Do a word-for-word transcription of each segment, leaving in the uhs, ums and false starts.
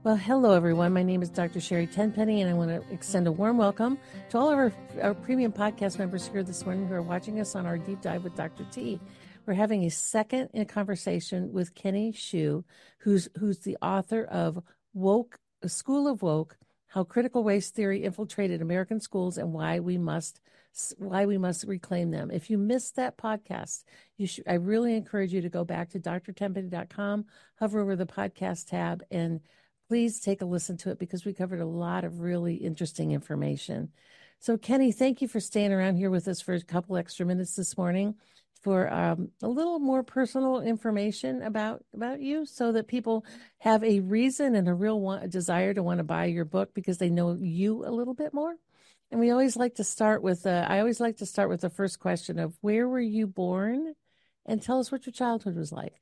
Well, hello, everyone. My name is Doctor Sherry Tenpenny, and I want to extend a warm welcome to all of our, our premium podcast members here this morning who are watching us on our deep dive with Doctor T. We're having a second in conversation with Kenny Xu, who's who's the author of Woke, School of Woke: How Critical Race Theory Infiltrated American Schools and Why We Must why we must reclaim them. If you missed that podcast, you should. I really encourage you to go back to d r tenpenny dot com, hover over the podcast tab, and please take a listen to it because we covered a lot of really interesting information. So, Kenny, thank you for staying around here with us for a couple extra minutes this morning for um, a little more personal information about about you, so that people have a reason and a real want, a desire to want to buy your book because they know you a little bit more. And we always like to start with, uh, I always like to start with the first question of where were you born, and tell us what your childhood was like.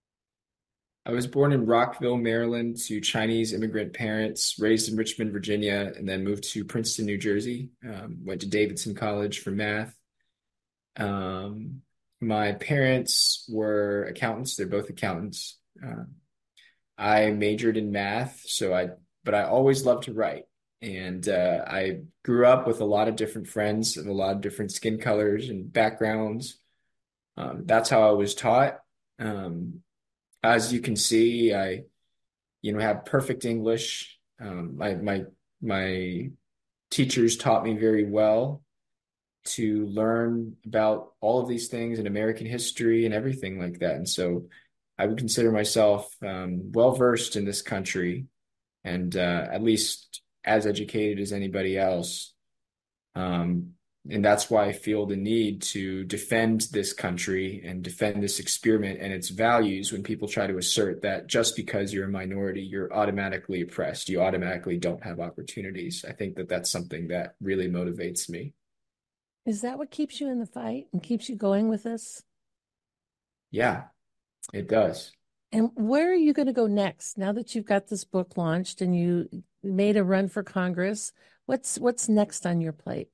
I was born in Rockville, Maryland, to Chinese immigrant parents, raised in Richmond, Virginia, and then moved to Princeton, New Jersey. Um, went to Davidson College for math. Um, my parents were accountants. They're both accountants. Uh, I majored in math, so I, but I always loved to write. And uh, I grew up with a lot of different friends and a lot of different skin colors and backgrounds. Um, that's how I was taught. Um, as you can see, I you know, have perfect English. Um, my my my teachers taught me very well to learn about all of these things in American history and everything like that. And so I would consider myself um, well versed in this country and uh, at least as educated as anybody else. Um, and that's why I feel the need to defend this country and defend this experiment and its values when people try to assert that just because you're a minority, you're automatically oppressed, you automatically don't have opportunities. I think that that's something that really motivates me. Is that what keeps you in the fight and keeps you going with this? Yeah, it does. And where are you going to go next now that you've got this book launched and you made a run for Congress? What's what's next on your plate?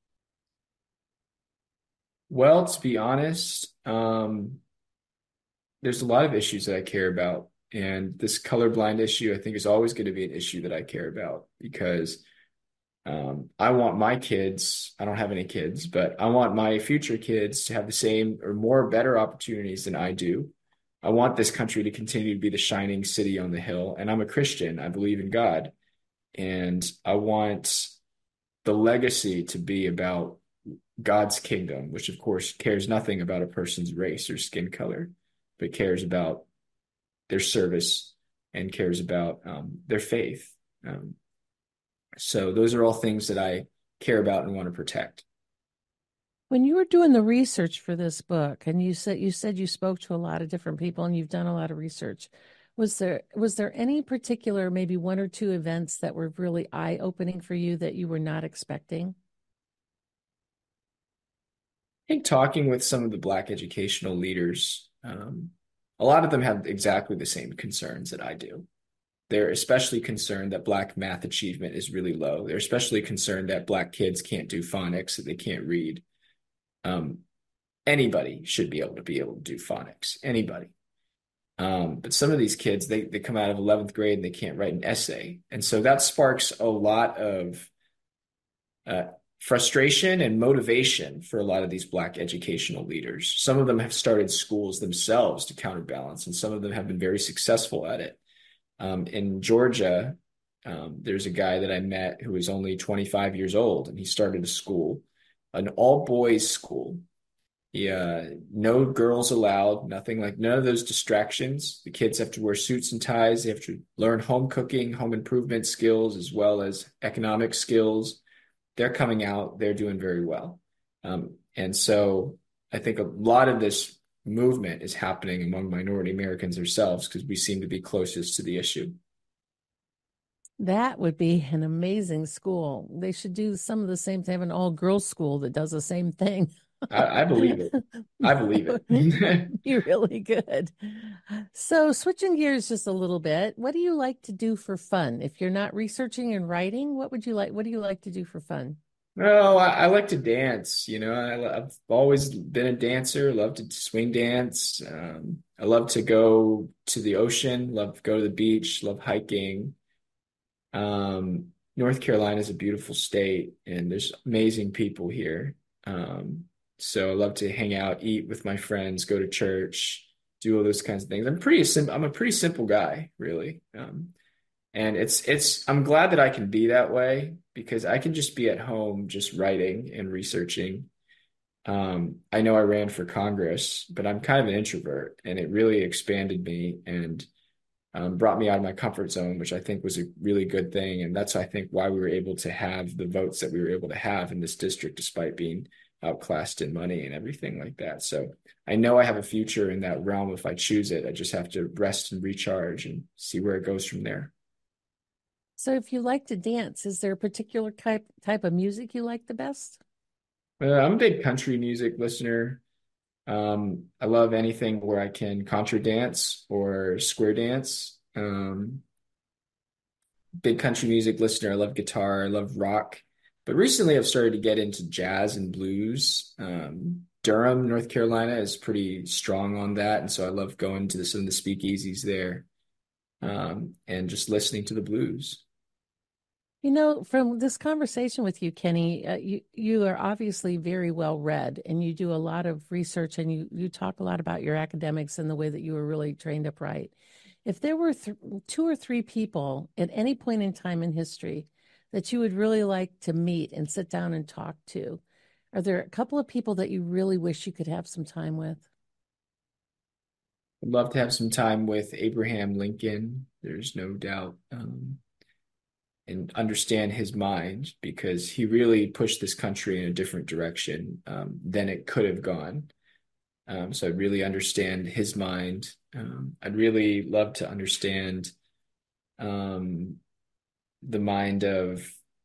Well, to be honest, um, there's a lot of issues that I care about. And this colorblind issue, I think, is always going to be an issue that I care about because Um, I want my kids, I don't have any kids, but I want my future kids to have the same or more better opportunities than I do. I want this country to continue to be the shining city on the hill. And I'm a Christian. I believe in God. And I want the legacy to be about God's kingdom, which of course cares nothing about a person's race or skin color, but cares about their service and cares about um, their faith. Um, So those are all things that I care about and want to protect. When you were doing the research for this book, and you said you said you spoke to a lot of different people and you've done a lot of research, was there was there any particular, maybe one or two events that were really eye-opening for you that you were not expecting? I think talking with some of the Black educational leaders, um, a lot of them have exactly the same concerns that I do. They're especially concerned that Black math achievement is really low. They're especially concerned that Black kids can't do phonics, that they can't read. Um, Anybody should be able to be able to do phonics. Anybody. Um, but some of these kids, they they come out of eleventh grade and they can't write an essay. And so that sparks a lot of uh, frustration and motivation for a lot of these Black educational leaders. Some of them have started schools themselves to counterbalance, and some of them have been very successful at it. Um, in Georgia, um, there's a guy that I met who was only twenty-five years old, and he started a school, an all boys school. Yeah, no girls allowed, nothing like none of those distractions. The kids have to wear suits and ties. They have to learn home cooking, home improvement skills, as well as economic skills. They're coming out, they're doing very well. Um, and so I think a lot of this movement is happening among minority Americans ourselves because we seem to be closest to the issue. That would be an amazing school. They should do some of the same thing, have an all-girls school that does the same thing. I, I believe it. I believe That it. would be really good. So, switching gears just a little bit, what do you like to do for fun? If you're not researching and writing, what would you like? What do you like to do for fun? No, I, I like to dance. You know, I, I've always been a dancer. Love to swing dance. Um, I love to go to the ocean. Love to go to the beach. Love hiking. Um, North Carolina is a beautiful state, and there's amazing people here. Um, so I love to hang out, eat with my friends, go to church, do all those kinds of things. I'm pretty sim I'm a pretty simple guy, really. Um, and it's it's I'm glad that I can be that way because I can just be at home just writing and researching. Um, I know I ran for Congress, but I'm kind of an introvert, and it really expanded me and um, brought me out of my comfort zone, which I think was a really good thing. And that's, I think, why we were able to have the votes that we were able to have in this district, despite being outclassed in money and everything like that. So I know I have a future in that realm if I choose it. I just have to rest and recharge and see where it goes from there. So if you like to dance, is there a particular type type of music you like the best? Uh, I'm a big country music listener. Um, I love anything where I can contra dance or square dance. Um, big country music listener. I love guitar. I love rock. But recently I've started to get into jazz and blues. Um, Durham, North Carolina is pretty strong on that. And so I love going to the, some of the speakeasies there, um, and just listening to the blues. You know, from this conversation with you, Kenny, uh, you you are obviously very well read, and you do a lot of research, and you you talk a lot about your academics and the way that you were really trained up right. If there were th two or three people at any point in time in history that you would really like to meet and sit down and talk to, are there a couple of people that you really wish you could have some time with? I'd love to have some time with Abraham Lincoln. There's no doubt. Um, and understand his mind because he really pushed this country in a different direction um, than it could have gone. Um, so I really understand his mind. Um, I'd really love to understand um, the mind of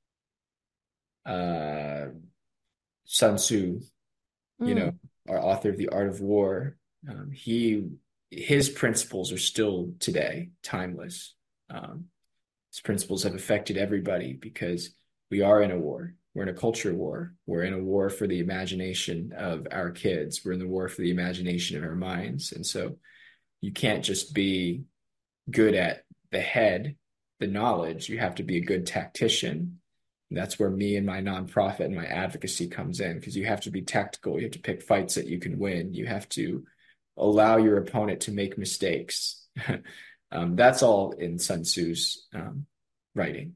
uh, Sun Tzu, you know, Mm. our author of The Art of War. Um, he his principles are still today timeless. Um, his principles have affected everybody because we are in a war. We're in a culture war. We're in a war for the imagination of our kids. We're in the war for the imagination of our minds. And so you can't just be good at the head, the knowledge. You have to be a good tactician. And that's where me and my nonprofit and my advocacy comes in because you have to be tactical. You have to pick fights that you can win. You have to allow your opponent to make mistakes. Um, that's all in Sun Tzu's um, writing.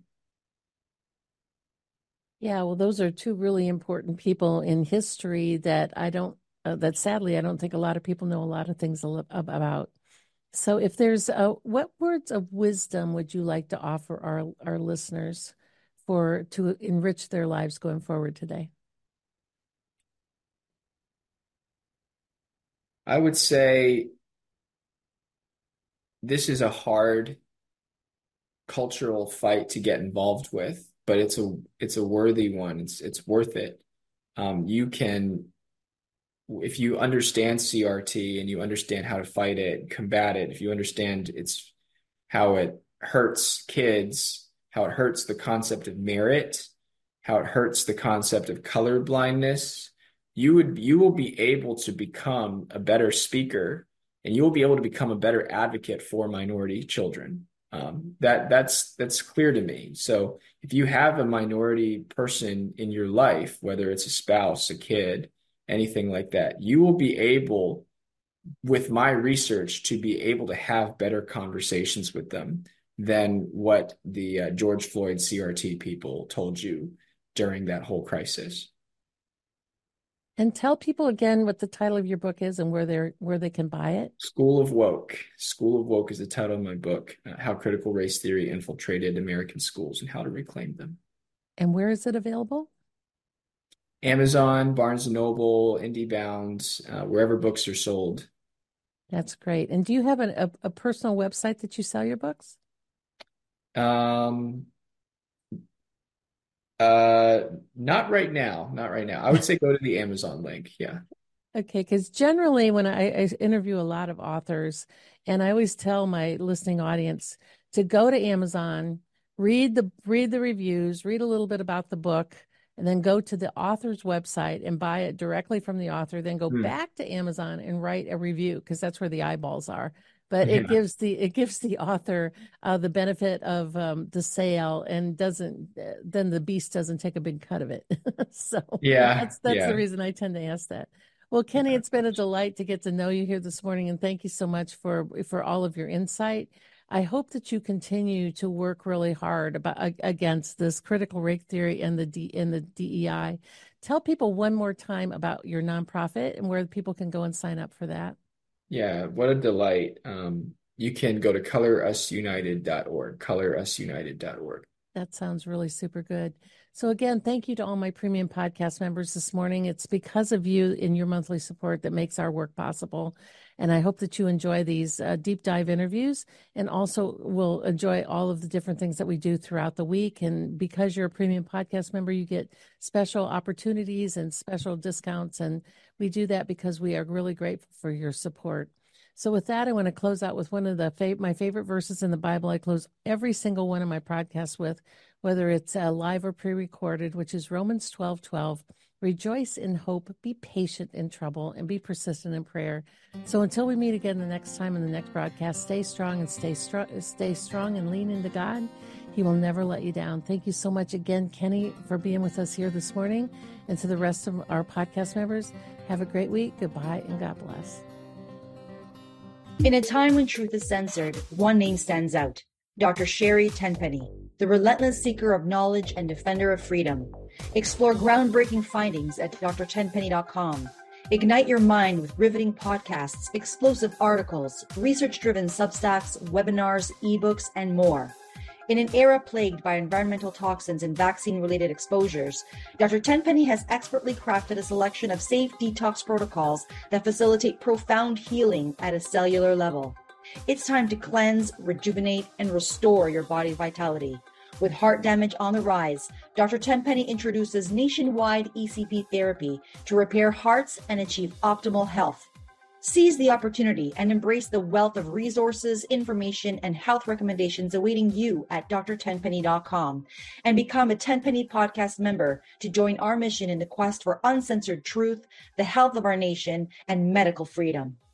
Yeah, well, those are two really important people in history that I don't, uh, that sadly, I don't think a lot of people know a lot of things al- about. So, if there's a, what words of wisdom would you like to offer our our listeners for to enrich their lives going forward today? I would say this is a hard cultural fight to get involved with, but it's a it's a worthy one. It's it's worth it. Um, you can if you understand C R T and you understand how to fight it, combat it, if you understand it's how it hurts kids, how it hurts the concept of merit, how it hurts the concept of color blindness, you would you will be able to become a better speaker and you will be able to become a better advocate for minority children. Um, that that's that's clear to me. So if you have a minority person in your life, whether it's a spouse, a kid, anything like that, you will be able, with my research, to be able to have better conversations with them than what the uh, George Floyd C R T people told you during that whole crisis. And tell people again what the title of your book is and where they're where they can buy it. School of Woke. School of Woke is the title of my book, uh, How Critical Race Theory Infiltrated American Schools and How to Reclaim Them. And where is it available? Amazon, Barnes and Noble, IndieBound, uh, wherever books are sold. That's great. And do you have an, a, a personal website that you sell your books? Um, uh, not right now. Not right now. I would say go to the Amazon link. Yeah. Okay, because generally when I, I interview a lot of authors, and I always tell my listening audience to go to Amazon, read the read the reviews, read a little bit about the book, and then go to the author's website and buy it directly from the author, then go Hmm. back to Amazon and write a review because that's where the eyeballs are. but Yeah. it gives the it gives the author uh, the benefit of um, the sale, and doesn't then the beast doesn't take a big cut of it. So Yeah. that's that's the Yeah. reason I tend to ask that. Well, Kenny, Yeah. it's been a delight to get to know you here this morning, and thank you so much for for all of your insight. I hope that you continue to work really hard about against this critical race theory and the D, and the D E I. Tell people one more time about your nonprofit and where people can go and sign up for that. Yeah. What a delight. Um, you can go to color us united dot org, color us united dot org. That sounds really super good. So again, thank you to all my premium podcast members this morning. It's because of you and your monthly support that makes our work possible. And I hope that you enjoy these uh, deep dive interviews, and also will enjoy all of the different things that we do throughout the week. And because you're a premium podcast member, you get special opportunities and special discounts. And we do that because we are really grateful for your support. So with that, I want to close out with one of the fav- my favorite verses in the Bible. I close every single one of my podcasts with, whether it's uh, live or pre-recorded, which is Romans twelve twelve. Rejoice in hope, be patient in trouble, and be persistent in prayer. So until we meet again the next time in the next broadcast, stay strong and stay strong, stay strong and lean into God. He will never let you down. Thank you so much again, Kenny, for being with us here this morning. And to the rest of our podcast members, have a great week. Goodbye and God bless. In a time when truth is censored, one name stands out: Doctor Sherry Tenpenny, the relentless seeker of knowledge and defender of freedom. Explore groundbreaking findings at d r tenpenny dot com. Ignite your mind with riveting podcasts, explosive articles, research-driven Substacks, webinars, ebooks, and more. In an era plagued by environmental toxins and vaccine-related exposures, Doctor Tenpenny has expertly crafted a selection of safe detox protocols that facilitate profound healing at a cellular level. It's time to cleanse, rejuvenate, and restore your body's vitality. With heart damage on the rise, Doctor Tenpenny introduces nationwide E C P therapy to repair hearts and achieve optimal health. Seize the opportunity and embrace the wealth of resources, information, and health recommendations awaiting you at d r tenpenny dot com, and become a Tenpenny Podcast member to join our mission in the quest for uncensored truth, the health of our nation, and medical freedom.